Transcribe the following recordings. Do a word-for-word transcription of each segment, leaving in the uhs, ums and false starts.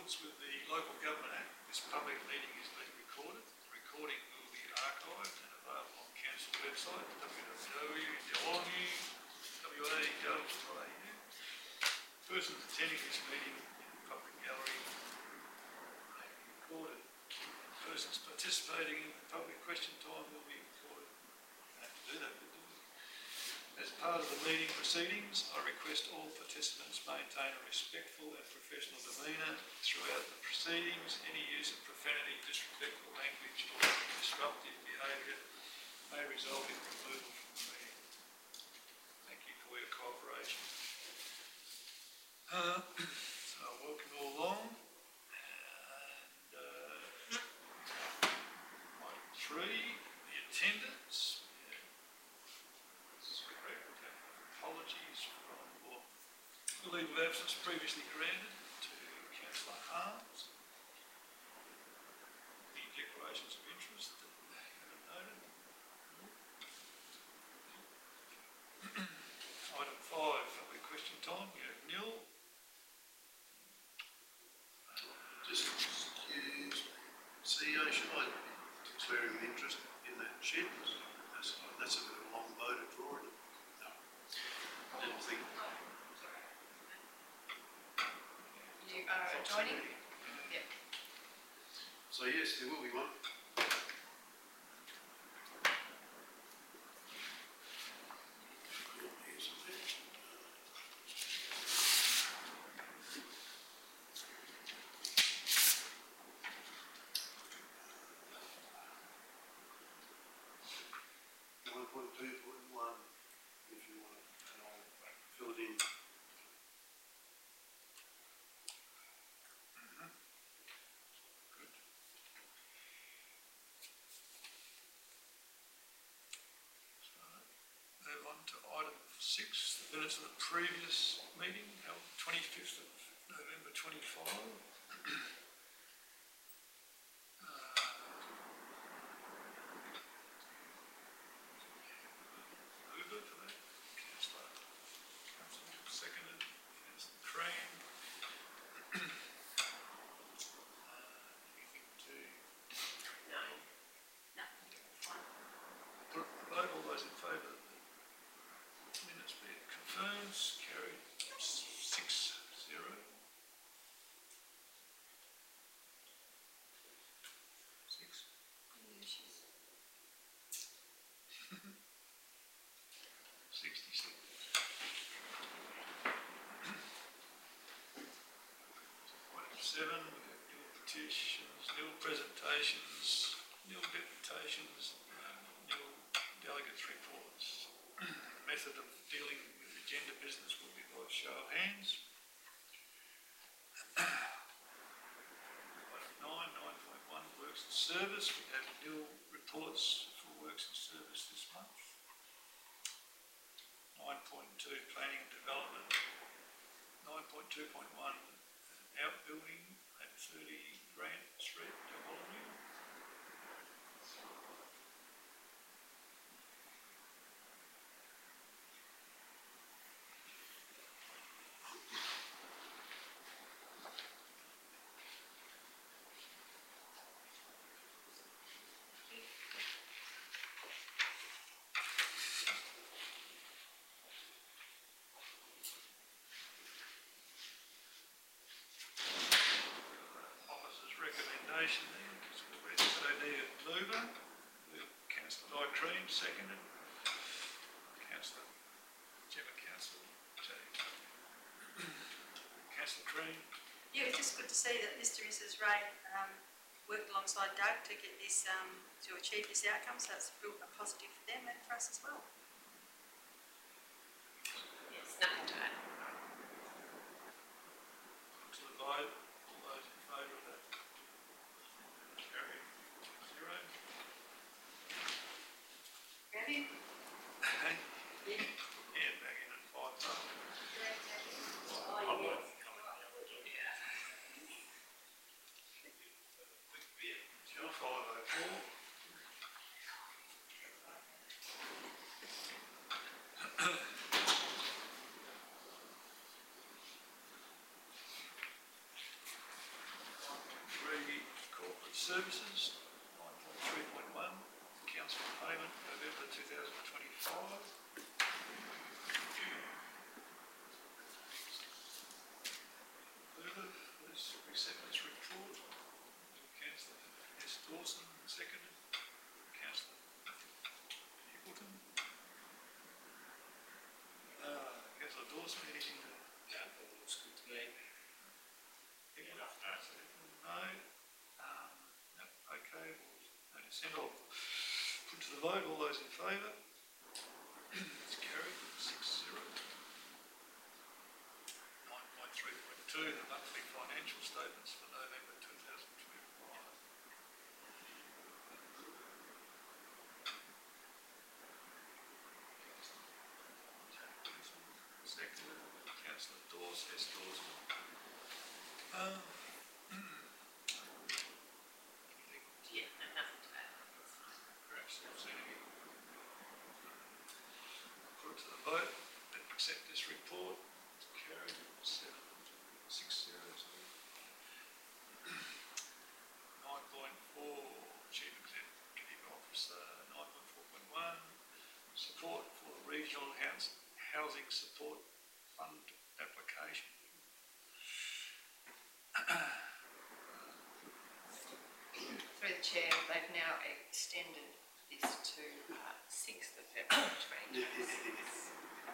accordance with the Local Government Act, this public meeting is being recorded. The recording will be archived and available on Council website, w w w dot w a gov dot a u. Persons attending this meeting in the public gallery may be recorded. Persons participating in the public question time will be recorded. We don't have to do that, do we? As part of the meeting proceedings, I request all participants maintain a respectful and professional demeanour throughout the proceedings. Any use of profanity, disrespectful language or disruptive behaviour may result in removal from the meeting. Thank you for your cooperation. Uh, so I welcome you all along. And uh, item three, the attendance. Apologies from or the leave of absence previously granted to Councillor Harms. Any declarations of interest that you haven't noted? Item five, public question time. We have nil. Just excuse me. C E O, should I be declaring an interest in that shed? That's, that's a bit of a long boat to draw it. I didn't think. You are joining? Yep. So yes, there will be one. one point two point one if you want it, and I'll fill it in. Move on to item six, the minutes of the previous meeting held twenty-fifth of November twenty-five. Mover for that, Councillor, Councillor seconded, Councillor Crane. Anything to? No. No. Fine. Put the vote, all those in favour? Minutes being confirmed, carried six zero. Six. Sixty-six. Item seven, we have nil petitions, nil presentations, nil deputations, and nil delegates' reports. Method of dealing with agenda business will be by show of hands. Item nine, nine point one, works and service. We have nil reports for works and service this month. nine point two, planning and development. nine point two point one, outbuilding at thirty Grant Street, Demolition. Recommendation then, because we've read so needed mover. Councillor Dykreen, seconded. Councillor, whichever councillor. Councillor Crean. Yeah, it's just good to see that Mister and Missus Ray um, worked alongside Doug to get this, um, to achieve this outcome, so it's real a positive for them and for us as well. Yes, nothing to add. To the vote, all those in favour of that? Carried zero. Ready? Hey? Yeah. Yeah, back in at five. Oh, I'm yeah. not coming out. Yeah. Quick bit. It's your five oh four. services, nine point three point one, council payment, November two thousand twenty-five. Further, let's accept this report. Councillor S. Dawson, seconded. Councillor Hickleton. Uh, Councillor Dawson, anything to? No, that looks good to me. Hickleton? No. Um, no, okay, well, no dissent. I'll put to the vote. All those in favour? It's carried, six zero. Nine point three point two, the monthly financial statements for November two thousand twenty-five. Seconded, Councillor Dawes, S. Dawson. Um, anything, Yeah, no, nothing to add. perhaps there's any? Put it to the vote, and accept this report. It's carried, seven, six zero, sorry. Nine point four, Chief Executive Officer, nine point four point one, support for the Regional House, Housing Support Fund application. Through the chair, they've now extended this to uh, sixth of February twenty twenty-six.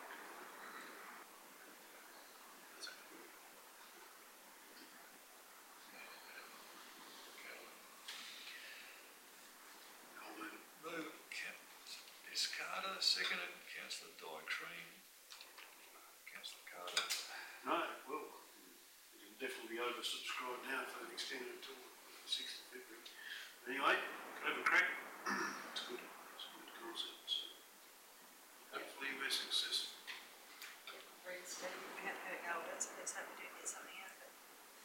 I'll move it. Move, Councillor Carter, seconded, Councillor Di Cream. Councillor Carter. No, well, it'll definitely be oversubscribed now if they've extended it till the sixth of February. Anyway, have a crack. It's good, it's a good concept, so hopefully we're successful. We had to go over it, so let's hope we do get something out of it.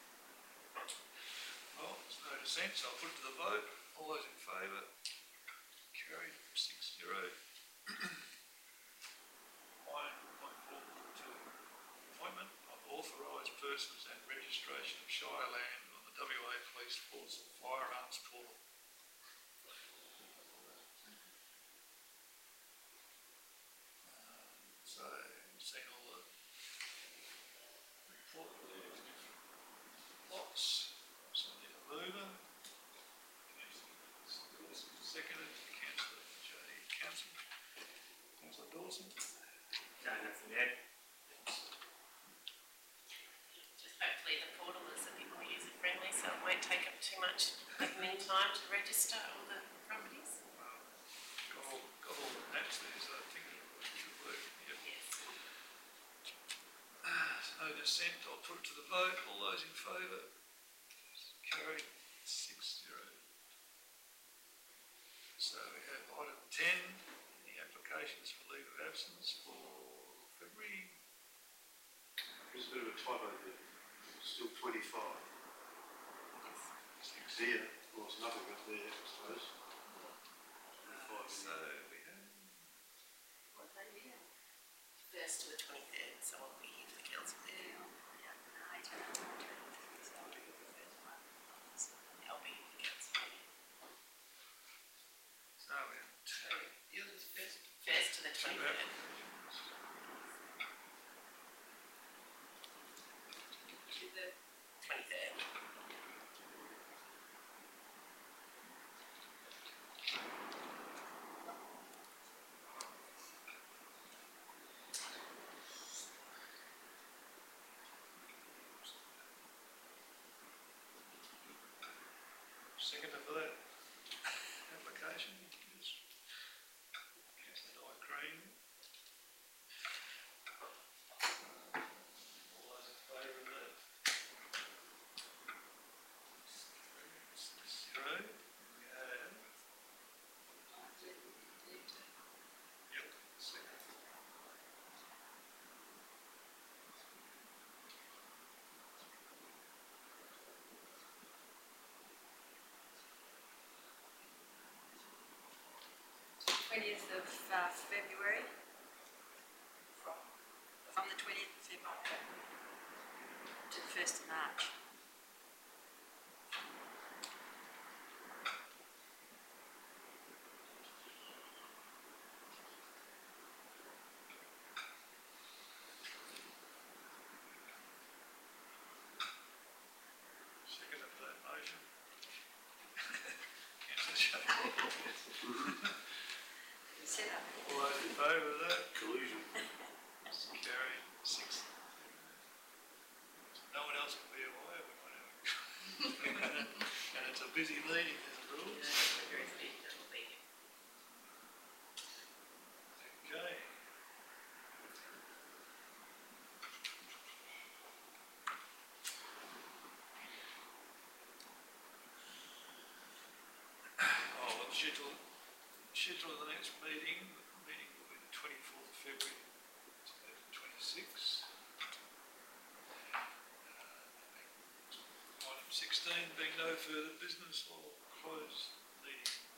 Well, there's no dissent, so I'll put it to the vote. All those in favour? Carried, six zero. Item point four point two, appointment of authorised persons and registration of Shire land on the W A Police Force firearms portal. Um, So, you've seen all the report there, different lots. So I need a mover. Seconded, Councillor J. Council. Councillor Dawson. No, nothing to add. Just hopefully the portal is a bit more user friendly, so it won't take up too much admin time to register all the properties. Well, got all, got all the maps there, so I think it should work. Yep. Yes. No dissent, I'll put it to the vote. All those in favour? Carried, six zero. So we have item ten, the applications for leave of absence for February. There's a bit of a typo there, still twenty-five. Six. Here, well, it's nothing up there, I suppose. twenty-five in So there. we have, What day we have? First to the twenty-third, so I'll be here for the council meeting. Yeah, no, I don't know. So I'll do the first one. I'll be here for the council meeting. so we have two, Yours is first? First to the two twenty-third. applications. To the twenty-third. Second for that application is Councillor Di Cream. All those in favour of that? Six zero. We have. Yep, second. Twentieth of uh, February. From? From the twentieth of February to the first of March. Set up. All those in favour of that? Collusion. Carried, six. No one else can be away, we might have. And it's a busy meeting, there's rules. There is a bit, that'll be. Okay. Oh, well, schedule, schedule the next meeting, the meeting will be the twenty-fourth of February, two thousand twenty-six. Uh, Item sixteen, being no further business, or close the meeting.